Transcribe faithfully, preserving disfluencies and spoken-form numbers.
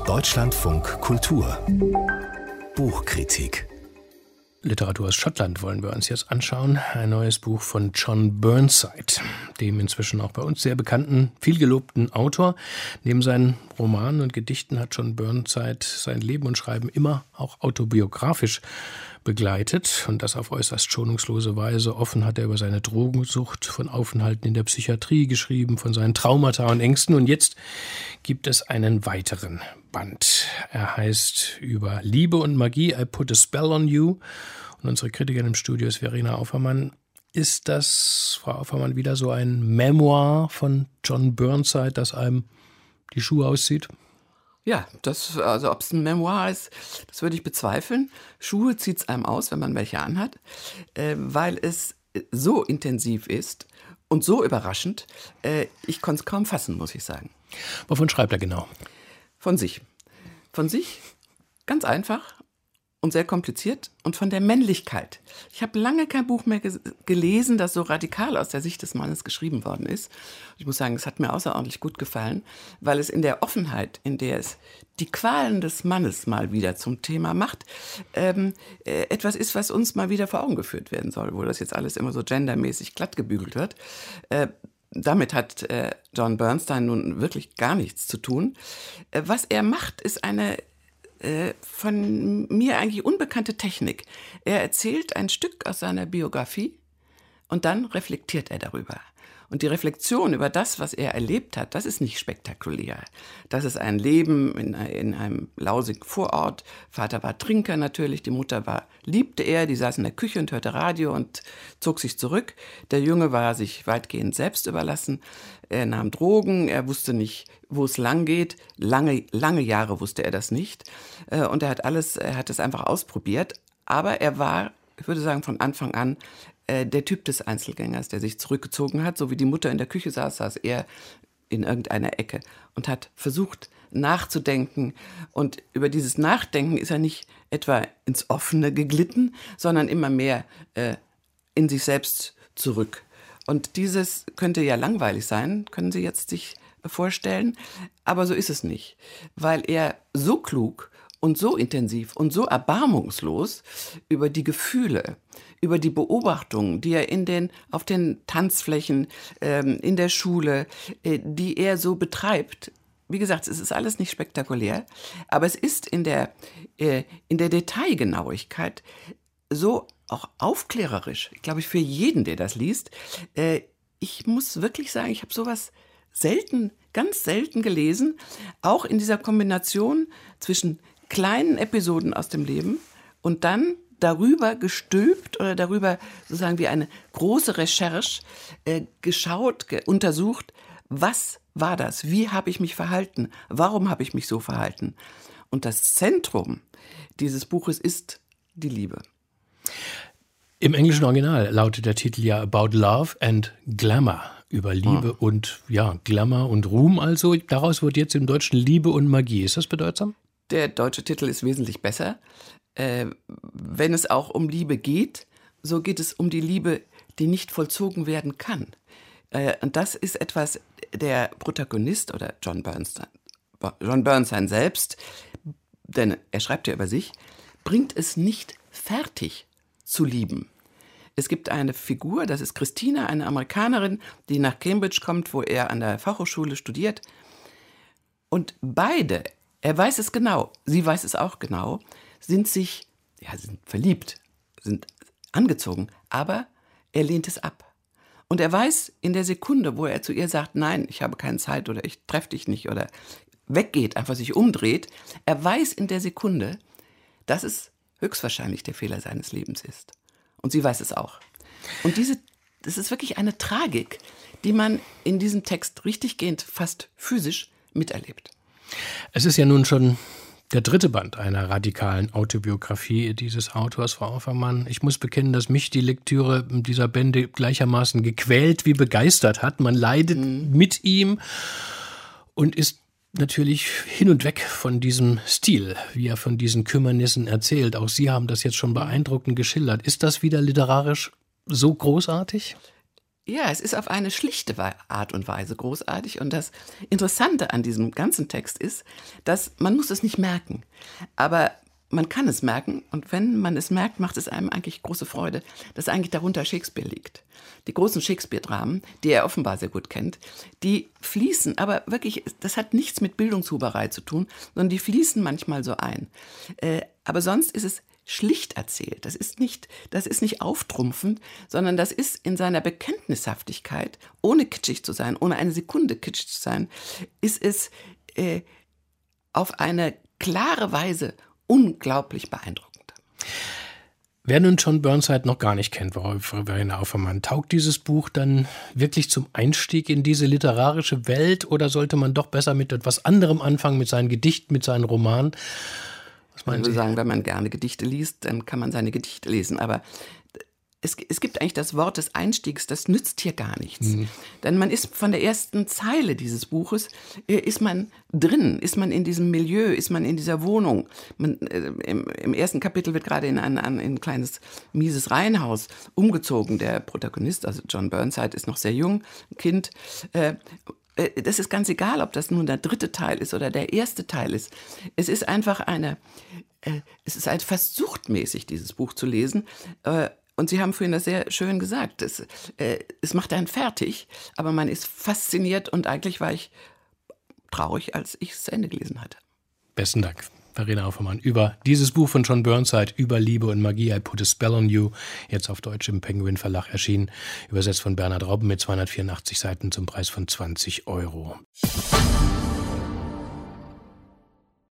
Deutschlandfunk Kultur Buchkritik. Literatur aus Schottland wollen wir uns jetzt anschauen. Ein neues Buch von John Burnside, dem inzwischen auch bei uns sehr bekannten, vielgelobten Autor. Neben seinen Romanen und Gedichten hat John Burnside sein Leben und Schreiben immer auch autobiografisch begleitet und das auf äußerst schonungslose Weise. Offen hat er über seine Drogensucht, von Aufenthalten in der Psychiatrie geschrieben, von seinen Traumata und Ängsten. Und jetzt gibt es einen weiteren Band. Er heißt über Liebe und Magie, I Put a Spell on You. Und unsere Kritikerin im Studio ist Verena Aufermann. Ist das, Frau Aufermann, wieder so ein Memoir von John Burnside, das einem die Schuhe auszieht? Ja, das, also ob es ein Memoir ist, das würde ich bezweifeln. Schuhe zieht es einem aus, wenn man welche anhat, äh, weil es so intensiv ist und so überraschend. Äh, ich konnte es kaum fassen, muss ich sagen. Wovon schreibt er genau? Von sich. Von sich, ganz einfach und sehr kompliziert, und von der Männlichkeit. Ich habe lange kein Buch mehr ge- gelesen, das so radikal aus der Sicht des Mannes geschrieben worden ist. Ich muss sagen, es hat mir außerordentlich gut gefallen, weil es in der Offenheit, in der es die Qualen des Mannes mal wieder zum Thema macht, ähm, äh, etwas ist, was uns mal wieder vor Augen geführt werden soll, wo das jetzt alles immer so gendermäßig glatt gebügelt wird. Äh, Damit hat äh, John Burnside nun wirklich gar nichts zu tun. Äh, was er macht, ist eine äh, von mir eigentlich unbekannte Technik. Er erzählt ein Stück aus seiner Biografie und dann reflektiert er darüber. Und die Reflexion über das, was er erlebt hat, das ist nicht spektakulär. Das ist ein Leben in, in einem lausigen Vorort. Vater war Trinker natürlich, die Mutter war, liebte er, die saß in der Küche und hörte Radio und zog sich zurück. Der Junge war sich weitgehend selbst überlassen. Er nahm Drogen, er wusste nicht, wo es lang geht. Lange, lange Jahre wusste er das nicht. Und er hat alles, er hat es einfach ausprobiert. Aber er war, ich würde sagen, von Anfang an der Typ des Einzelgängers, der sich zurückgezogen hat, so wie die Mutter in der Küche saß, saß er in irgendeiner Ecke und hat versucht nachzudenken. Und über dieses Nachdenken ist er nicht etwa ins Offene geglitten, sondern immer mehr äh, in sich selbst zurück. Und dieses könnte ja langweilig sein, können Sie jetzt sich vorstellen, aber so ist es nicht, weil er so klug und so intensiv und so erbarmungslos über die Gefühle, über die Beobachtungen, die er in den, auf den Tanzflächen, ähm, in der Schule, äh, die er so betreibt. Wie gesagt, es ist alles nicht spektakulär, aber es ist in der, äh, in der Detailgenauigkeit so auch aufklärerisch, glaube ich, für jeden, der das liest. Äh, ich muss wirklich sagen, ich habe sowas selten, ganz selten gelesen, auch in dieser Kombination zwischen kleinen Episoden aus dem Leben und dann darüber gestülpt oder darüber sozusagen wie eine große Recherche äh, geschaut, ge- untersucht, was war das, wie habe ich mich verhalten, warum habe ich mich so verhalten. Und das Zentrum dieses Buches ist die Liebe. Im englischen Original lautet der Titel ja About Love and Glamour, über Liebe hm. und ja, Glamour und Ruhm also. Daraus wird jetzt im Deutschen Liebe und Magie. Ist das bedeutsam? Der deutsche Titel ist wesentlich besser. Äh, wenn es auch um Liebe geht, so geht es um die Liebe, die nicht vollzogen werden kann. Äh, und das ist etwas, der Protagonist oder John Burnside, John Burnside selbst, denn er schreibt ja über sich, bringt es nicht fertig zu lieben. Es gibt eine Figur, das ist Christina, eine Amerikanerin, die nach Cambridge kommt, wo er an der Fachhochschule studiert. Und beide, er weiß es genau, sie weiß es auch genau, sind sich, ja, sind verliebt, sind angezogen, aber er lehnt es ab. Und er weiß in der Sekunde, wo er zu ihr sagt, nein, ich habe keine Zeit oder ich treffe dich nicht oder weggeht, einfach sich umdreht, er weiß in der Sekunde, dass es höchstwahrscheinlich der Fehler seines Lebens ist. Und sie weiß es auch. Und diese, das ist wirklich eine Tragik, die man in diesem Text richtiggehend, fast physisch miterlebt. Es ist ja nun schon der dritte Band einer radikalen Autobiografie dieses Autors, Frau Aufermann. Ich muss bekennen, dass mich die Lektüre dieser Bände gleichermaßen gequält wie begeistert hat. Man leidet mhm. mit ihm und ist natürlich hin und weg von diesem Stil, wie er von diesen Kümmernissen erzählt. Auch Sie haben das jetzt schon beeindruckend geschildert. Ist das wieder literarisch so großartig? Ja, es ist auf eine schlichte Art und Weise großartig. Und das Interessante an diesem ganzen Text ist, dass man muss es nicht merken. Aber man kann es merken. Und wenn man es merkt, macht es einem eigentlich große Freude, dass eigentlich darunter Shakespeare liegt. Die großen Shakespeare-Dramen, die er offenbar sehr gut kennt, die fließen, aber wirklich, das hat nichts mit Bildungshuberei zu tun, sondern die fließen manchmal so ein. Äh, aber sonst ist es schlicht erzählt. Das ist nicht, das ist nicht auftrumpfend, sondern das ist in seiner Bekenntnishaftigkeit, ohne kitschig zu sein, ohne eine Sekunde kitschig zu sein, ist es äh, auf eine klare Weise unglaublich beeindruckend. Wer nun John Burnside noch gar nicht kennt, Frau Verena Aufermann, taugt dieses Buch dann wirklich zum Einstieg in diese literarische Welt oder sollte man doch besser mit etwas anderem anfangen, mit seinen Gedichten, mit seinen Romanen? Ich würde sagen, wenn man gerne Gedichte liest, dann kann man seine Gedichte lesen. Aber es, es gibt eigentlich das Wort des Einstiegs, das nützt hier gar nichts. Mhm. Denn man ist von der ersten Zeile dieses Buches, äh, ist man drin, ist man in diesem Milieu, ist man in dieser Wohnung. Man, äh, im, Im ersten Kapitel wird gerade in ein, ein, ein kleines, mieses Reihenhaus umgezogen. Der Protagonist, also John Burnside, ist noch sehr jung, ein Kind. Äh, Das ist ganz egal, ob das nun der dritte Teil ist oder der erste Teil ist. Es ist einfach eine, äh, es ist halt fast suchtmäßig, dieses Buch zu lesen. Äh, und Sie haben vorhin das sehr schön gesagt. Es, äh, es macht einen fertig, aber man ist fasziniert und eigentlich war ich traurig, als ich es zu Ende gelesen hatte. Besten Dank, Verena Aufermann, über dieses Buch von John Burnside, über Liebe und Magie, I Put a Spell on You, jetzt auf Deutsch im Penguin Verlag erschienen, übersetzt von Bernhard Robben mit zweihundertvierundachtzig Seiten zum Preis von zwanzig Euro.